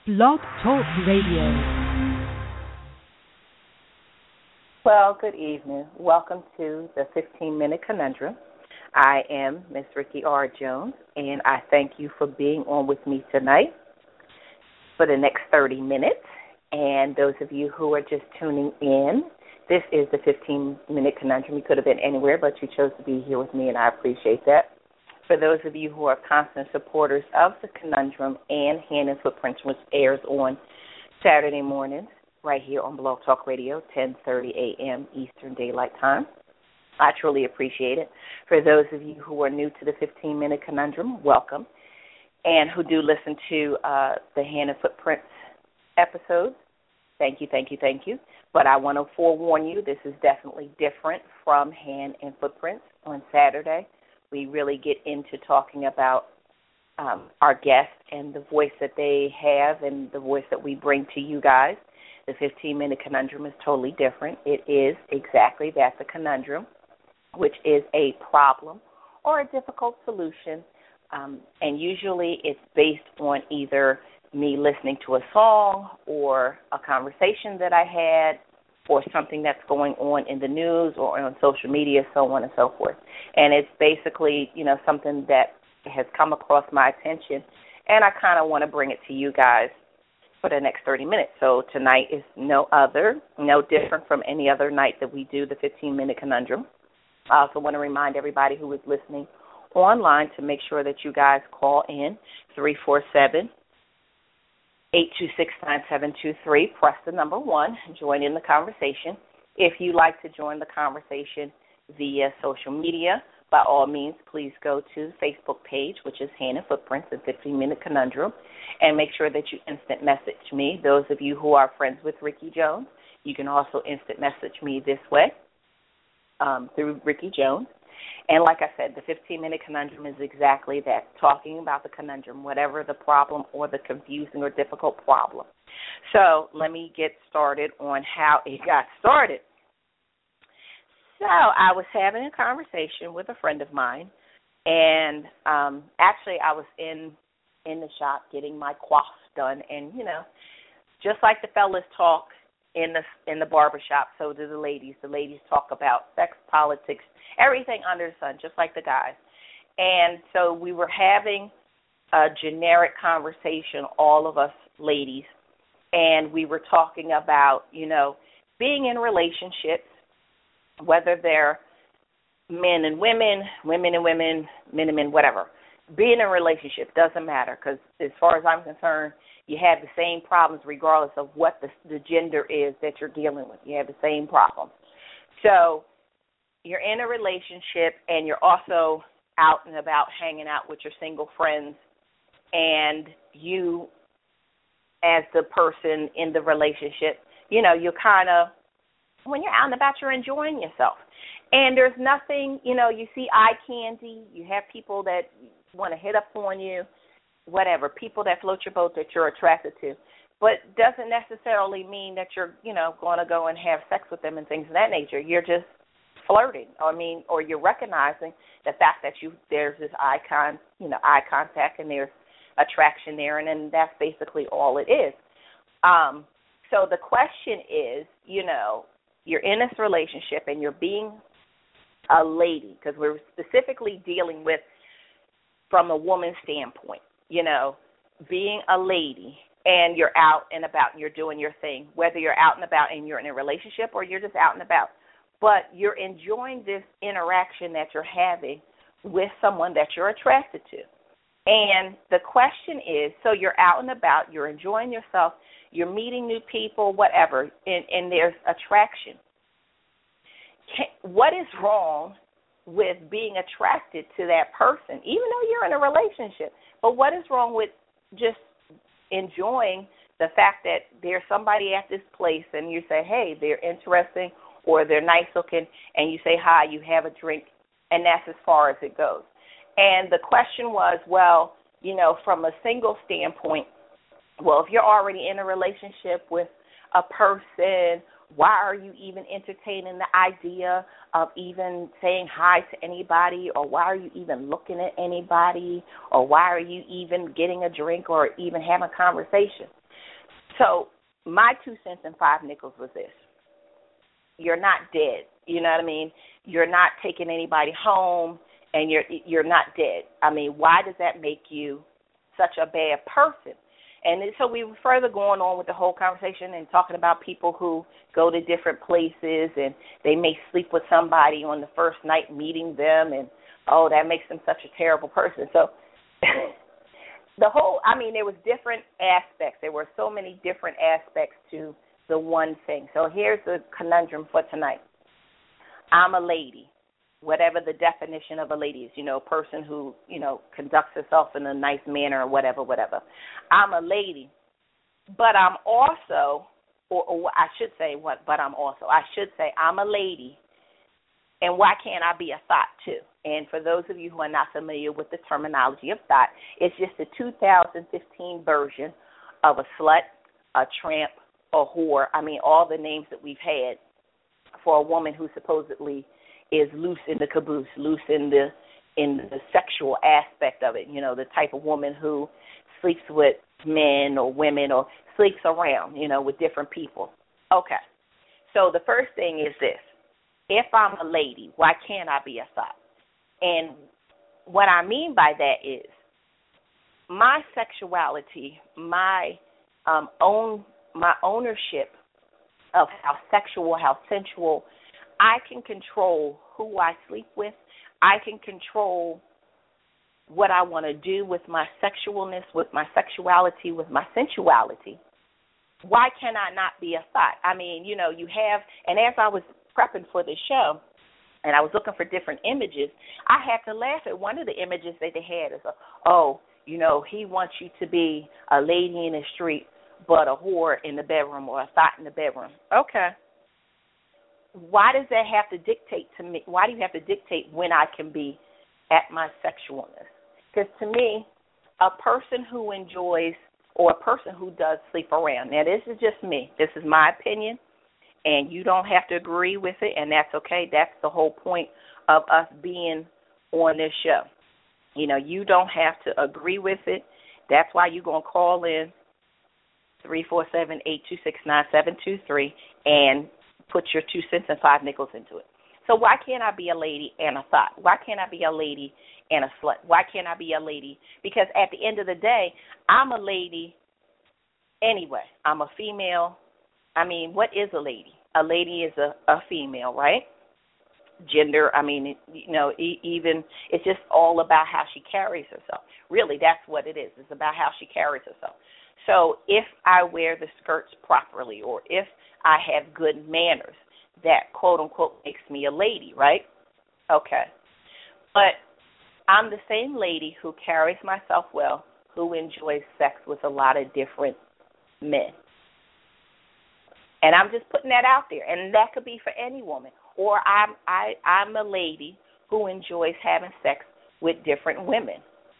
Blog Talk Radio. Well, good evening. Welcome to the 15-Minute Conundrum. I am Miss Ricky R. Jones, and I thank you for being on with me tonight for the next 30 minutes. And those of you who are just tuning in, this is the 15-Minute Conundrum. You could have been anywhere, but you chose to be here with me, and I appreciate that. For those of you who are constant supporters of the Conundrum and Hand and Footprints, which airs on Saturday mornings right here on Blog Talk Radio, 10:30 a.m. Eastern Daylight Time, I truly appreciate it. For those of you who are new to the 15-Minute Conundrum, welcome. And who do listen to the Hand and Footprints episodes, thank you, thank you, thank you. But I want to forewarn you, this is definitely different from Hand and Footprints on Saturday. We really get into talking about our guests and the voice that they have and the voice that we bring to you guys. The 15-Minute Conundrum is totally different. It is exactly that, the conundrum, which is a problem or a difficult solution. And usually it's based on either me listening to a song or a conversation that I had or something that's going on in the news or on social media, so on and so forth. And it's basically, something that has come across my attention, and I kind of want to bring it to you guys for the next 30 minutes. So tonight is no different from any other night that we do the 15-Minute Conundrum. I also want to remind everybody who is listening online to make sure that you guys call in 347-826-9723. Press the number 1. Join in the conversation. If you'd like to join the conversation via social media, by all means, please go to the Facebook page, which is Hand and Footprints, the 15-Minute Conundrum, and make sure that you instant message me. Those of you who are friends with Ricky Jones, you can also instant message me this way through Ricky Jones. And like I said, the 15-Minute Conundrum is exactly that, talking about the conundrum, whatever the problem or the confusing or difficult problem. So let me get started on how it got started. So I was having a conversation with a friend of mine, and actually I was in the shop getting my coif done, and, just like the fellas talk in the barbershop, so do the ladies. The ladies talk about sex, politics, everything under the sun, just like the guys. And so we were having a generic conversation, all of us ladies, and we were talking about, being in relationships, whether they're men and women, women and women, men and men, whatever. Being in a relationship doesn't matter, because as far as I'm concerned, you have the same problems regardless of what the gender is that you're dealing with. You have the same problems. So you're in a relationship and you're also out and about hanging out with your single friends, and you, as the person in the relationship, you're kind of, when you're out and about, you're enjoying yourself. And there's nothing, you see eye candy, you have people that want to hit up on you, whatever, people that float your boat that you're attracted to. But doesn't necessarily mean that you're, going to go and have sex with them and things of that nature. You're just flirting. Or you're recognizing the fact that there's this eye contact and there's attraction there, and then that's basically all it is. So the question is, you're in this relationship and you're being a lady, because we're specifically dealing with from a woman's standpoint, being a lady, and you're out and about and you're doing your thing, whether you're out and about and you're in a relationship or you're just out and about. But you're enjoying this interaction that you're having with someone that you're attracted to. And the question is, so you're out and about, you're enjoying yourself, you're meeting new people, whatever, and there's attraction. What is wrong with being attracted to that person, even though you're in a relationship? But what is wrong with just enjoying the fact that there's somebody at this place and you say, hey, they're interesting or they're nice looking, and you say hi, you have a drink, and that's as far as it goes. And the question was, well, from a single standpoint, well, if you're already in a relationship with a person, why are you even entertaining the idea of even saying hi to anybody, or why are you even looking at anybody, or why are you even getting a drink or even having a conversation? So my 2 cents and 5 nickels was this. You're not dead. You know what I mean? You're not taking anybody home, and you're not dead. I mean, why does that make you such a bad person? And so we were further going on with the whole conversation and talking about people who go to different places and they may sleep with somebody on the first night meeting them, and, oh, that makes them such a terrible person. So there was different aspects. There were so many different aspects to the one thing. So here's the conundrum for tonight. I'm a lady, whatever the definition of a lady is, a person who, conducts herself in a nice manner or whatever. I'm a lady, but I'm also, I should say I'm a lady, and why can't I be a thought too? And for those of you who are not familiar with the terminology of thought, it's just a 2015 version of a slut, a tramp, a whore. I mean, all the names that we've had for a woman who supposedly is loose in the caboose, loose in the sexual aspect of it, the type of woman who sleeps with men or women or sleeps around, with different people. Okay. So the first thing is this. If I'm a lady, why can't I be a thought? And what I mean by that is my sexuality, my ownership of how sexual, how sensual, I can control who I sleep with. I can control what I want to do with my sexualness, with my sexuality, with my sensuality. Why can I not be a thought? I mean, you have, and as I was prepping for this show, and I was looking for different images, I had to laugh at one of the images that they had. Is, he wants you to be a lady in the street, but a whore in the bedroom or a thought in the bedroom. Okay. Why does that have to dictate to me? Why do you have to dictate when I can be at my sexualness? Because to me, a person who enjoys or a person who does sleep around, now this is just me. This is my opinion, and you don't have to agree with it, and that's okay. That's the whole point of us being on this show. You don't have to agree with it. That's why you're going to call in 347-826-9723 and put your 2 cents and 5 nickels into it. So why can't I be a lady and a thought? Why can't I be a lady and a slut? Why can't I be a lady? Because at the end of the day, I'm a lady anyway. I'm a female. I mean, what is a lady? A lady is a female, right? Gender, I mean, even it's just all about how she carries herself. Really, that's what it is. It's about how she carries herself. So if I wear the skirts properly or if I have good manners, that, quote-unquote, makes me a lady, right? Okay. But I'm the same lady who carries myself well, who enjoys sex with a lot of different men. And I'm just putting that out there. And that could be for any woman. Or I'm a lady who enjoys having sex with different women.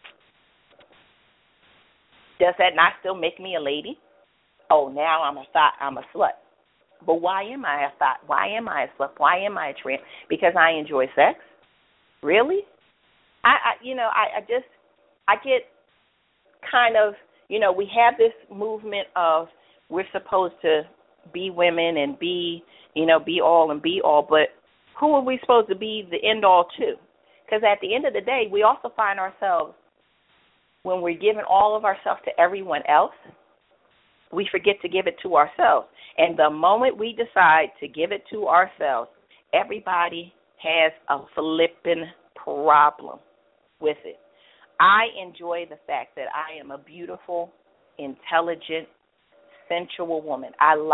Does that not still make me a lady? Oh, now I'm a thought, I'm a slut. But why am I a thought? Why am I a slut? Why am I a tramp? Because I enjoy sex? Really? I get kind of, we have this movement of we're supposed to be women and be all and be all, but who are we supposed to be the end all to? Because at the end of the day, we also find ourselves, when we're giving all of ourselves to everyone else, we forget to give it to ourselves. And the moment we decide to give it to ourselves, everybody has a flipping problem with it. I enjoy the fact that I am a beautiful, intelligent, sensual woman. I'm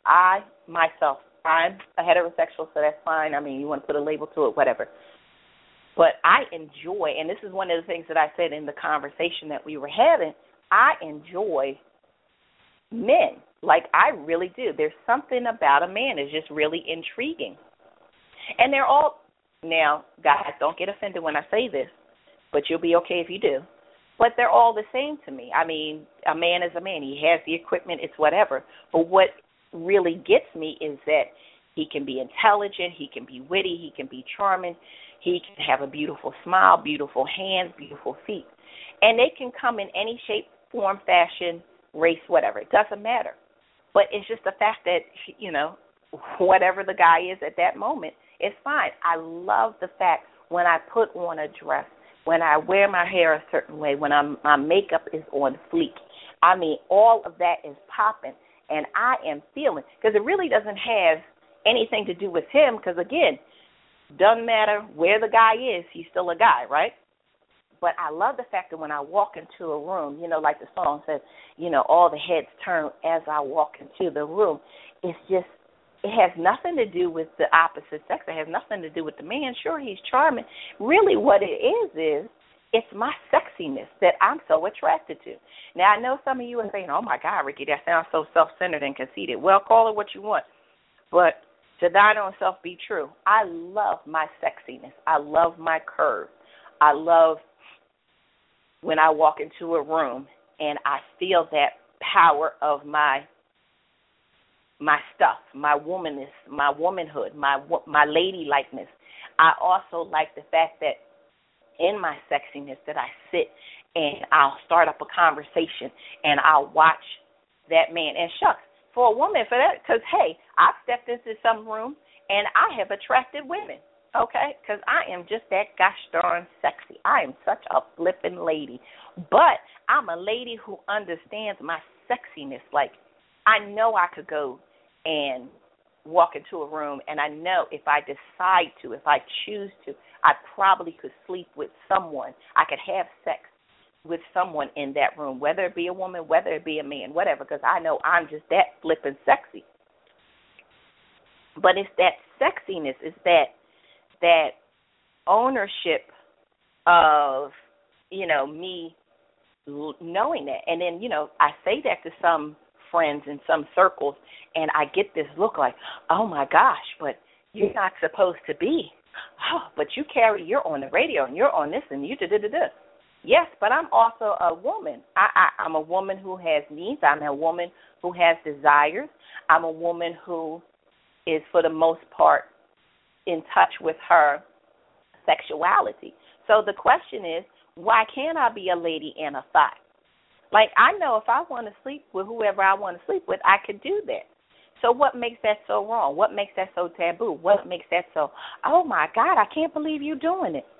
a heterosexual, so that's fine. I mean, you want to put a label to it, whatever. But I enjoy, and this is one of the things that I said in the conversation that we were having, I enjoy men. Like, I really do. There's something about a man that's just really intriguing. And they're all, now, guys, don't get offended when I say this, but you'll be okay if you do. But they're all the same to me. I mean, a man is a man. He has the equipment. It's whatever. But what really gets me is that he can be intelligent. He can be witty. He can be charming. He can have a beautiful smile, beautiful hands, beautiful feet. And they can come in any shape, form, fashion, race, whatever. It doesn't matter. But it's just the fact that, whatever the guy is at that moment, it's fine. I love the fact when I put on a dress, when I wear my hair a certain way, when my makeup is on fleek. I mean, all of that is popping, and I am feeling, because it really doesn't have anything to do with him, because, again, doesn't matter where the guy is, he's still a guy, right? But I love the fact that when I walk into a room, like the song says, all the heads turn as I walk into the room. It's just, it has nothing to do with the opposite sex. It has nothing to do with the man. Sure, he's charming. Really what it is it's my sexiness that I'm so attracted to. Now, I know some of you are saying, oh, my God, Ricky, that sounds so self-centered and conceited. Well, call it what you want. But to thine own self be true. I love my sexiness. I love my curve. I love when I walk into a room and I feel that power of my stuff, my womanness, my womanhood, my ladylikeness. I also like the fact that in my sexiness that I sit and I'll start up a conversation and I'll watch that man. And shucks, for a woman, for that, because, hey, I've stepped into some room and I have attracted women, okay, because I am just that gosh darn sexy. I am such a flippin' lady. But I'm a lady who understands my sexiness. Like, I know I could go and walk into a room, and I know if I decide to, if I choose to, I probably could sleep with someone. I could have sex with someone in that room, whether it be a woman, whether it be a man, whatever, because I know I'm just that flippin' sexy. But it's that sexiness, it's that ownership of, me knowing that. And then, I say that to some friends in some circles, and I get this look like, oh, my gosh, but you're not supposed to be. Oh, but you're on the radio, and you're on this, and you da-da-da-da. Yes, but I'm also a woman. I'm a woman who has needs. I'm a woman who has desires. I'm a woman who is, for the most part, in touch with her sexuality. So the question is, why can't I be a lady and a thought? Like, I know if I want to sleep with whoever I want to sleep with, I could do that. So what makes that so wrong? What makes that so taboo? What makes that so, oh, my God, I can't believe you're doing it?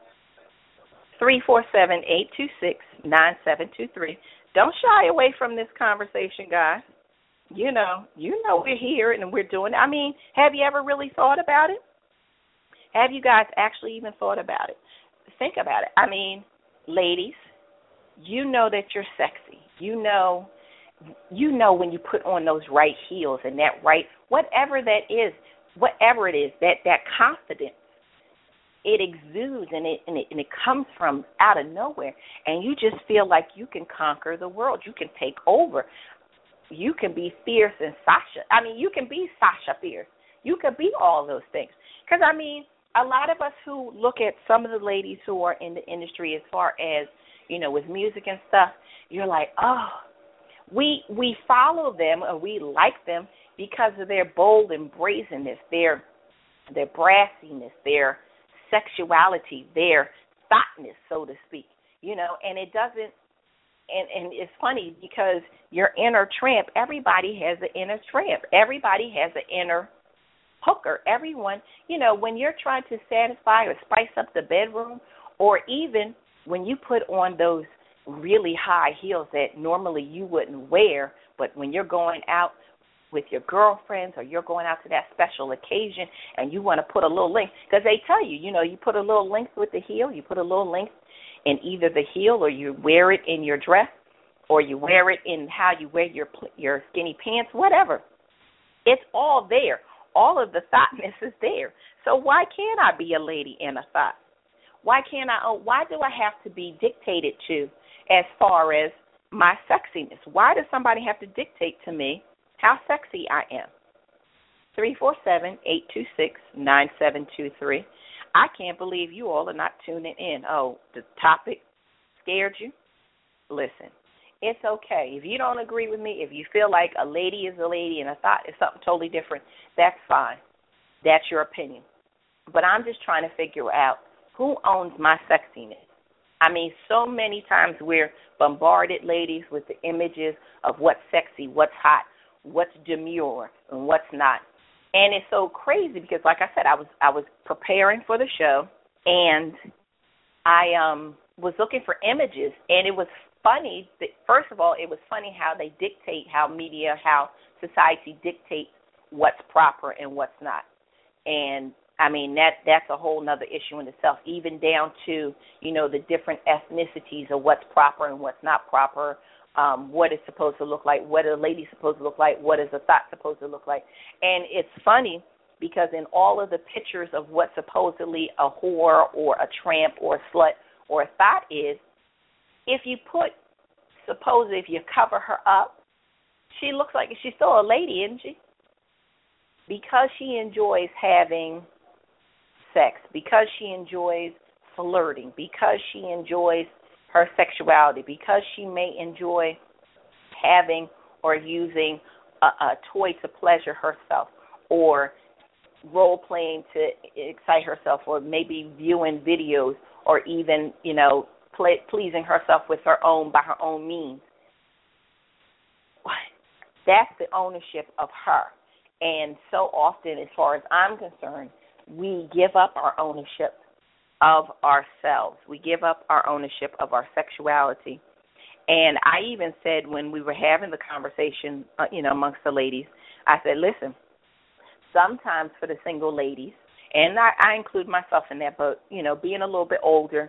347-826-9723. Don't shy away from this conversation, guys. You know we're here and we're doing it. I mean, have you ever really thought about it? Have you guys actually even thought about it? Think about it. I mean, ladies, you know that you're sexy. You know when you put on those right heels and that right, whatever it is, that confidence, it exudes and it comes from out of nowhere, and you just feel like you can conquer the world. You can take over. You can be fierce and Sasha. I mean, you can be Sasha Fierce. You can be all those things. Because, I mean, a lot of us who look at some of the ladies who are in the industry as far as, with music and stuff, you're like, oh, we follow them or we like them because of their bold and brazenness, their brassiness, their sexuality, their thoughtness, so to speak, and it doesn't, and it's funny because your inner tramp, everybody has an inner tramp. Everybody has an inner hooker. Everyone, when you're trying to satisfy or spice up the bedroom, or even when you put on those really high heels that normally you wouldn't wear, but when you're going out with your girlfriends or you're going out to that special occasion and you want to put a little length, because they tell you, you put a little length with the heel, you put a little length in either the heel, or you wear it in your dress, or you wear it in how you wear your skinny pants, whatever. It's all there. All of the thoughtness is there. So why can't I be a lady and a thought? Why do I have to be dictated to as far as my sexiness? Why does somebody have to dictate to me how sexy I am? 347-826-9723. I can't believe you all are not tuning in. Oh, the topic scared you? Listen, it's okay. If you don't agree with me, if you feel like a lady is a lady and a thought is something totally different, that's fine. That's your opinion. But I'm just trying to figure out who owns my sexiness. I mean, so many times we're bombarded, ladies, with the images of what's sexy, what's hot. what's demure and what's not. And it's so crazy because, like I said, I was preparing for the show, and I was looking for images, and it was funny. First of all, it was funny how they dictate, how media, how society dictates what's proper and what's not. And I mean, that's a whole nother issue in itself, even down to, the different ethnicities of what's proper and what's not proper, what it's supposed to look like, what a lady's supposed to look like, what is a thought supposed to look like. And it's funny because in all of the pictures of what supposedly a whore or a tramp or a slut or a thought is, if you cover her up, she looks like she's still a lady, isn't she? Because she enjoys having sex, because she enjoys flirting, because she enjoys her sexuality, because she may enjoy having or using a toy to pleasure herself, or role-playing to excite herself, or maybe viewing videos, or even, pleasing herself by her own means. That's the ownership of her. And so often, as far as I'm concerned, we give up our ownership of ourselves. We give up our ownership of our sexuality. And I even said when we were having the conversation, amongst the ladies, I said, listen, sometimes for the single ladies, and I include myself in that, but, being a little bit older,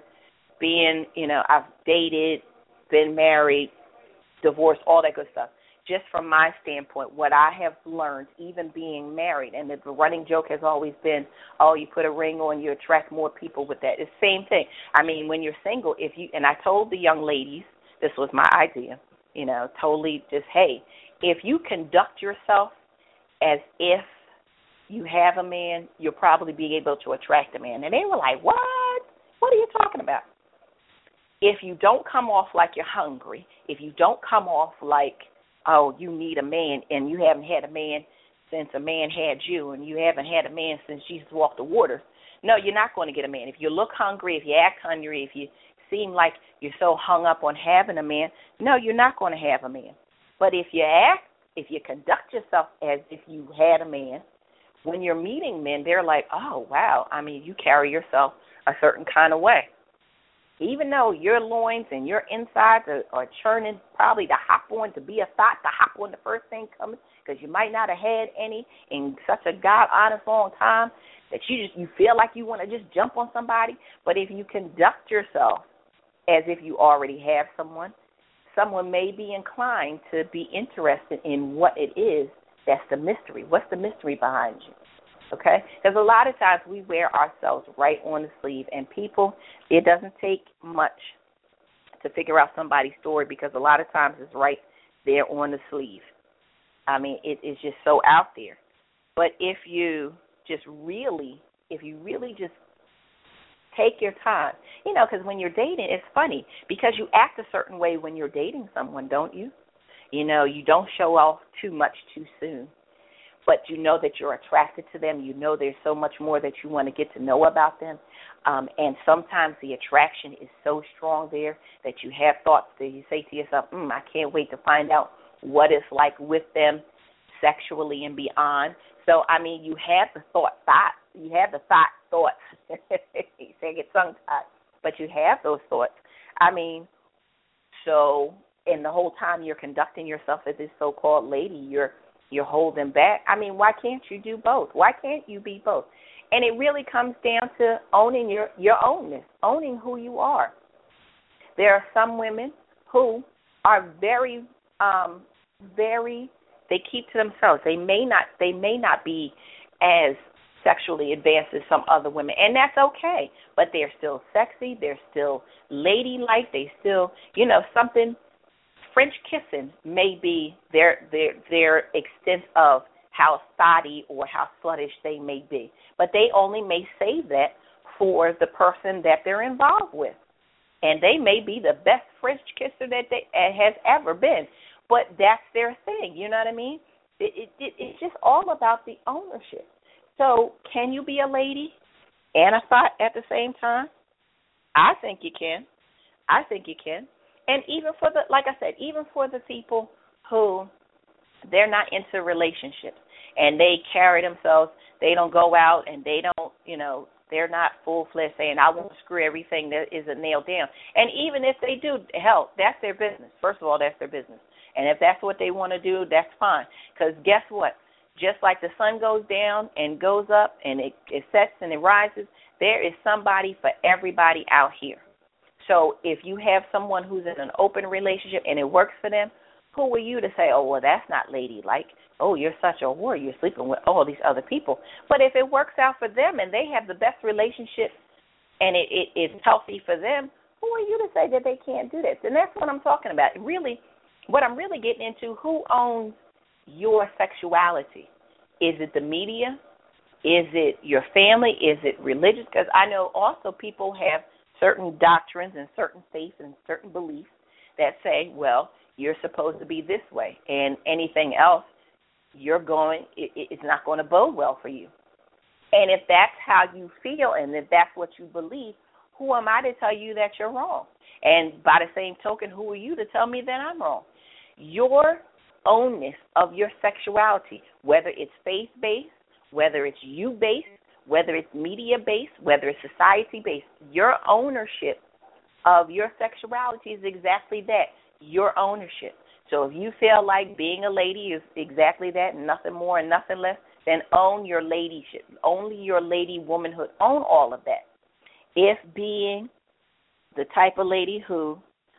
I've dated, been married, divorced, all that good stuff. Just from my standpoint, what I have learned, even being married, and the running joke has always been, oh, you put a ring on, you attract more people with that. It's the same thing. I mean, when you're single, and I told the young ladies, this was my idea, totally just, hey, if you conduct yourself as if you have a man, you'll probably be able to attract a man. And they were like, what? What are you talking about? If you don't come off like you're hungry, if you don't come off like, oh, you need a man, and you haven't had a man since a man had you, and you haven't had a man since Jesus walked the waters, no, you're not going to get a man. If you look hungry, if you act hungry, if you seem like you're so hung up on having a man, no, you're not going to have a man. But if you conduct yourself as if you had a man, when you're meeting men, they're like, oh, wow, I mean, you carry yourself a certain kind of way. Even though your loins and your insides are churning probably to hop on, to be a thought, to hop on the first thing coming, because you might not have had any in such a God-honest long time that you feel like you want to just jump on somebody. But if you conduct yourself as if you already have someone may be inclined to be interested in what it is that's the mystery. What's the mystery behind you? Okay? Because a lot of times we wear ourselves right on the sleeve, and people, it doesn't take much to figure out somebody's story because a lot of times it's right there on the sleeve. I mean, it is just so out there. But if you really just take your time, because when you're dating, it's funny because you act a certain way when you're dating someone, don't you? You don't show off too much too soon. But you know that you're attracted to them. You know there's so much more that you want to get to know about them. And sometimes the attraction is so strong there that you have thoughts that you say to yourself, I can't wait to find out what it's like with them sexually and beyond. So, I mean, you have the thoughts. You say I get tongue-tied, but you have those thoughts. I mean, so, and the whole time you're conducting yourself as this so-called lady, you're holding back. I mean, why can't you do both? Why can't you be both? And it really comes down to owning your ownness, owning who you are. There are some women who are very, they keep to themselves. They may not be as sexually advanced as some other women, and that's okay. But they're still sexy. They're still ladylike. They still, something. French kissing may be their extent of how thotty or how sluttish they may be. But they only may say that for the person that they're involved with. And they may be the best French kisser that has ever been. But that's their thing, you know what I mean? It's just all about the ownership. So can you be a lady and a thought at the same time? I think you can. And even for even for the people who they're not into relationships and they carry themselves, they don't go out and they don't, they're not full-fledged saying, I won't screw everything that isn't nailed down. And even if they do, hell, that's their business. First of all, that's their business. And if that's what they want to do, that's fine. Because guess what? Just like the sun goes down and goes up and it sets and it rises, there is somebody for everybody out here. So if you have someone who's in an open relationship and it works for them, who are you to say, oh, well, that's not ladylike? Oh, you're such a whore. You're sleeping with all these other people. But if it works out for them and they have the best relationship and it's healthy for them, who are you to say that they can't do this? And that's what I'm talking about. Really, what I'm really getting into, who owns your sexuality? Is it the media? Is it your family? Is it religious? Because I know also people have certain doctrines and certain faiths and certain beliefs that say, well, you're supposed to be this way, and anything else, it's not going to bode well for you. And if that's how you feel and if that's what you believe, who am I to tell you that you're wrong? And by the same token, who are you to tell me that I'm wrong? Your ownness of your sexuality, whether it's faith-based, whether it's you-based, whether it's media-based, whether it's society-based, your ownership of your sexuality is exactly that, your ownership. So if you feel like being a lady is exactly that and nothing more and nothing less, then own your ladyship, only your lady womanhood, own all of that. If being the type of lady who,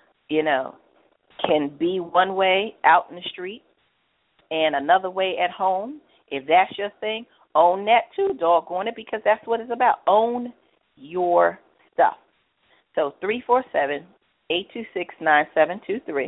can be one way out in the street and another way at home, if that's your thing, own that too, doggone it, because that's what it's about. Own your stuff. So 347-826-9723.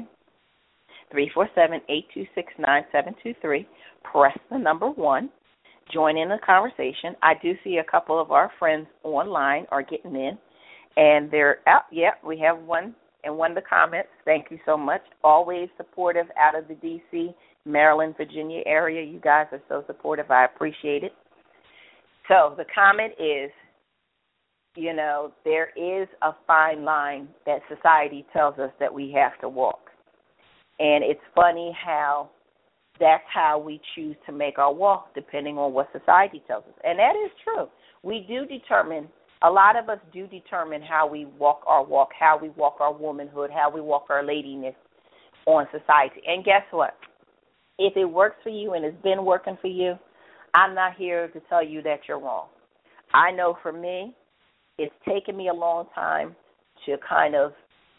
347-826-9723. Press the number 1. Join in the conversation. I do see a couple of our friends online are getting in, and they're out. Yeah, we have one in one of the comments. Thank you so much. Always supportive out of the D.C., Maryland, Virginia area. You guys are so supportive. I appreciate it. So the comment is, there is a fine line that society tells us that we have to walk. And it's funny how that's how we choose to make our walk, depending on what society tells us. And that is true. We do determine, a lot of us do determine how we walk, how we walk our womanhood, how we walk our ladiness on society. And guess what? If it works for you and it's been working for you, I'm not here to tell you that you're wrong. I know for me, it's taken me a long time to kind of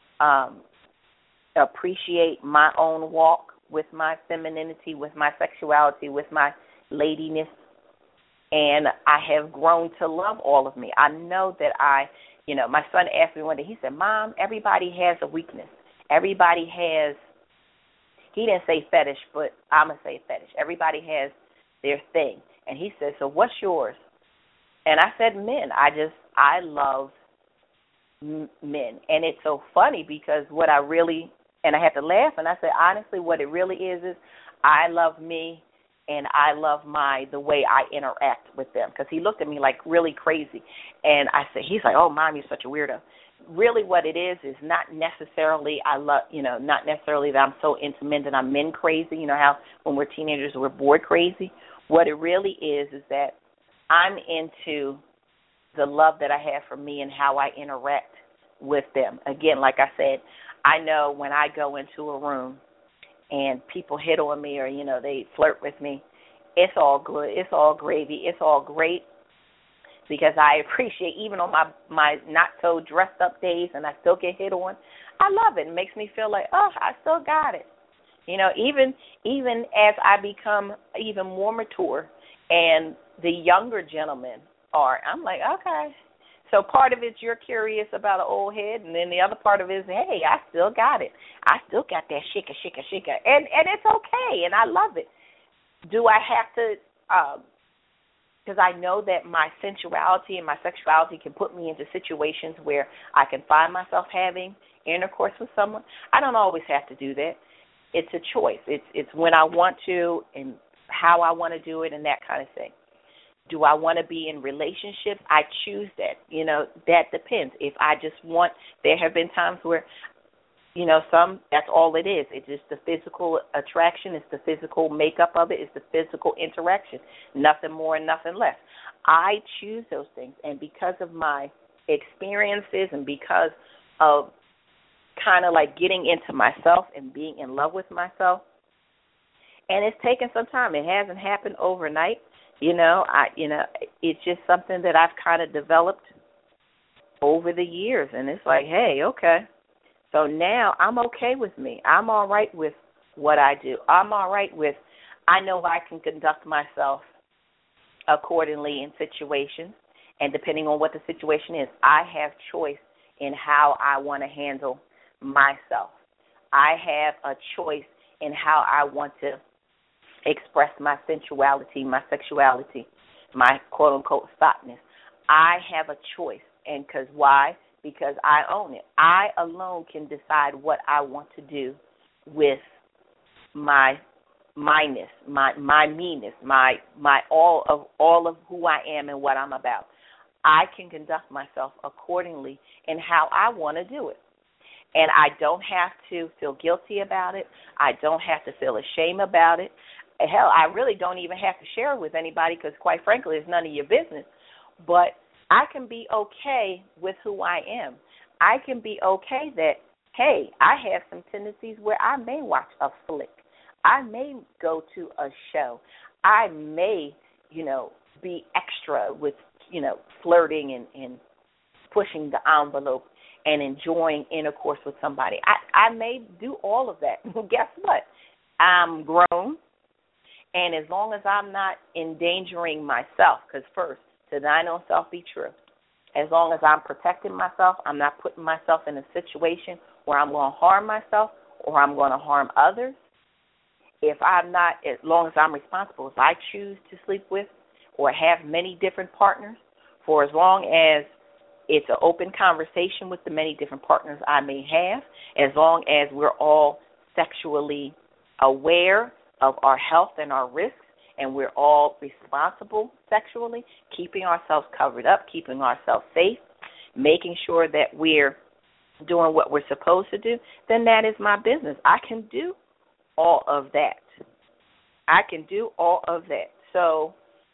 appreciate my own walk with my femininity, with my sexuality, with my ladiness, and I have grown to love all of me. I know that my son asked me one day, he said, Mom, everybody has a weakness. Everybody has, he didn't say fetish, but I'm going to say fetish. Everybody has their thing. And he said, so what's yours? And I said, men. I love men. And it's so funny because what I really, and I had to laugh, and I said, honestly, what it really is I love me and I love the way I interact with them. Because he looked at me like really crazy. And I said, he's like, oh, Mom, you're such a weirdo. Really what it is not necessarily not necessarily that I'm so into men that I'm men crazy, how when we're teenagers we're bored crazy. What it really is that I'm into the love that I have for me and how I interact with them. Again, like I said, I know when I go into a room and people hit on me or, they flirt with me, it's all good. It's all gravy. It's all great because I appreciate even on my not so dressed up days and I still get hit on, I love it. It makes me feel like, oh, I still got it. Even as I become even more mature and the younger gentlemen I'm like, okay. So part of it's you're curious about an old head, and then the other part of it is, hey, I still got it. I still got that shika. And it's okay, and I love it. Do I have to, because I know that my sensuality and my sexuality can put me into situations where I can find myself having intercourse with someone. I don't always have to do that. It's a choice. It's when I want to and how I want to do it and that kind of thing. Do I want to be in relationships? I choose that. That depends. If I just want, there have been times where, that's all it is. It's just the physical attraction. It's the physical makeup of it. It's the physical interaction. Nothing more and nothing less. I choose those things. And because of my experiences and because of kind of like getting into myself and being in love with myself, and it's taken some time. It hasn't happened overnight. It's just something that I've kind of developed over the years. And it's like, hey, okay. So now I'm okay with me. I'm all right with what I do. I'm all right with, I know I can conduct myself accordingly in situations. And depending on what the situation is, I have choice in how I want to handle myself. I have a choice in how I want to express my sensuality, my sexuality, my quote-unquote thoughtness. I have a choice. And why? Because I own it. I alone can decide what I want to do with my myness, my meanness, my all of who I am and what I'm about. I can conduct myself accordingly in how I want to do it. And I don't have to feel guilty about it. I don't have to feel ashamed about it. Hell, I really don't even have to share it with anybody because, quite frankly, it's none of your business. But I can be okay with who I am. I can be okay that, hey, I have some tendencies where I may watch a flick. I may go to a show. I may, be extra with, flirting and pushing the envelope and enjoying intercourse with somebody. I may do all of that. Guess what? I'm grown, and as long as I'm not endangering myself, because first, to thine own self be true. As long as I'm protecting myself, I'm not putting myself in a situation where I'm going to harm myself or I'm going to harm others. If I'm not, as long as I'm responsible, if I choose to sleep with or have many different partners, for as long as it's an open conversation with the many different partners I may have, as long as we're all sexually aware of our health and our risks, and we're all responsible sexually, keeping ourselves covered up, keeping ourselves safe, making sure that we're doing what we're supposed to do, then that is my business. I can do all of that. I can do all of that. So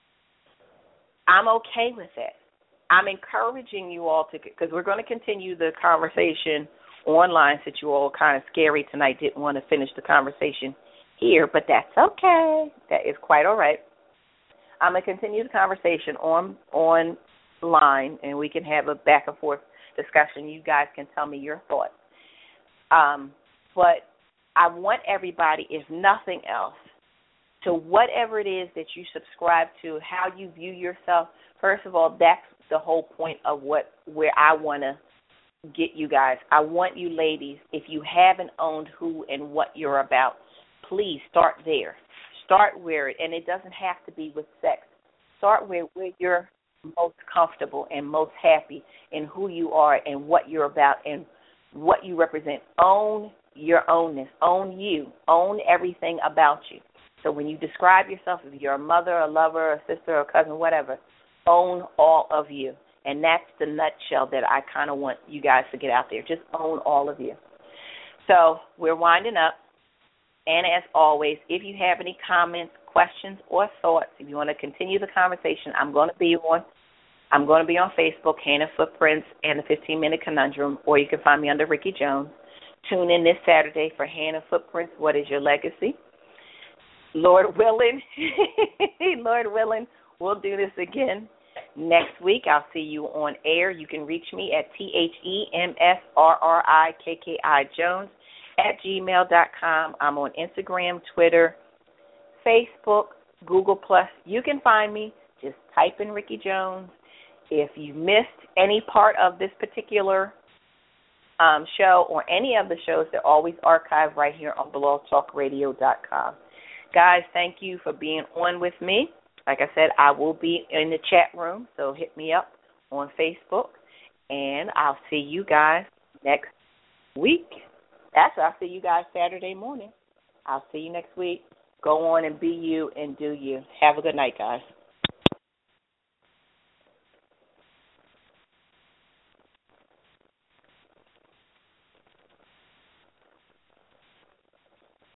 I'm okay with that. I'm encouraging you all to, because we're going to continue the conversation online since you all kind of scary tonight, didn't want to finish the conversation here, but that's okay. That is quite all right. I'm going to continue the conversation online, and we can have a back and forth discussion. You guys can tell me your thoughts. But I want everybody, if nothing else, to whatever it is that you subscribe to, how you view yourself. First of all, that's the whole point of where I want to get you guys. I want you ladies, if you haven't owned who and what you're about, please start there. Start where and it doesn't have to be with sex. Start where you're most comfortable and most happy in who you are and what you're about and what you represent. Own your ownness. Own you. Own everything about you. So when you describe yourself, if you're a mother, a lover, a sister, a cousin, whatever, own all of you. And that's the nutshell that I kind of want you guys to get out there. Just own all of you. So we're winding up. And as always, if you have any comments, questions, or thoughts, if you want to continue the conversation, I'm going to be on Facebook, Hannah Footprints and the 15-Minute Conundrum, or you can find me under Ricky Jones. Tune in this Saturday for Hannah Footprints, What is Your Legacy? Lord willing, we'll do this again next week. I'll see you on air. You can reach me at THEMSRRIKKI Jones@gmail.com. I'm on Instagram, Twitter, Facebook, Google+. You can find me. Just type in Ricky Jones. If you missed any part of this particular show or any of the shows, they're always archived right here on blogtalkradio.com. Guys, thank you for being on with me. Like I said, I will be in the chat room, so hit me up on Facebook, and I'll see you guys next week. Actually, I'll see you guys Saturday morning. I'll see you next week. Go on and be you and do you. Have a good night, guys.